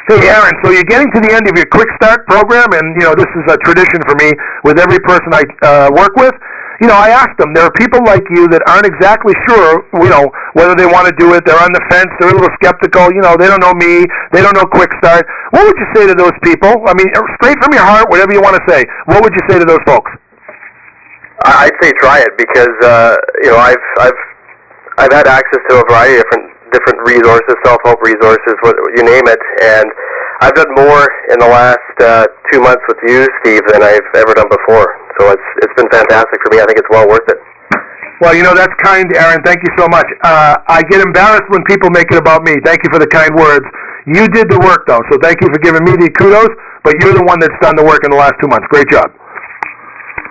Hey, Aaron, so you're getting to the end of your Quick Start program, and, this is a tradition for me with every person I work with. I ask them, there are people like you that aren't exactly sure, whether they want to do it. They're on the fence. They're a little skeptical. They don't know me. They don't know Quick Start. What would you say to those people? I mean, straight from your heart, whatever you want to say. What would you say to those folks? I'd say try it because, I've had access to a variety of different resources, self-help resources, you name it, and I've done more in the last 2 months with you, Steve, than I've ever done before. So it's been fantastic for me. I think it's well worth it. Well, that's kind, Aaron. Thank you so much. I get embarrassed when people make it about me. Thank you for the kind words. You did the work, though, so thank you for giving me the kudos, but you're the one that's done the work in the last 2 months. Great job.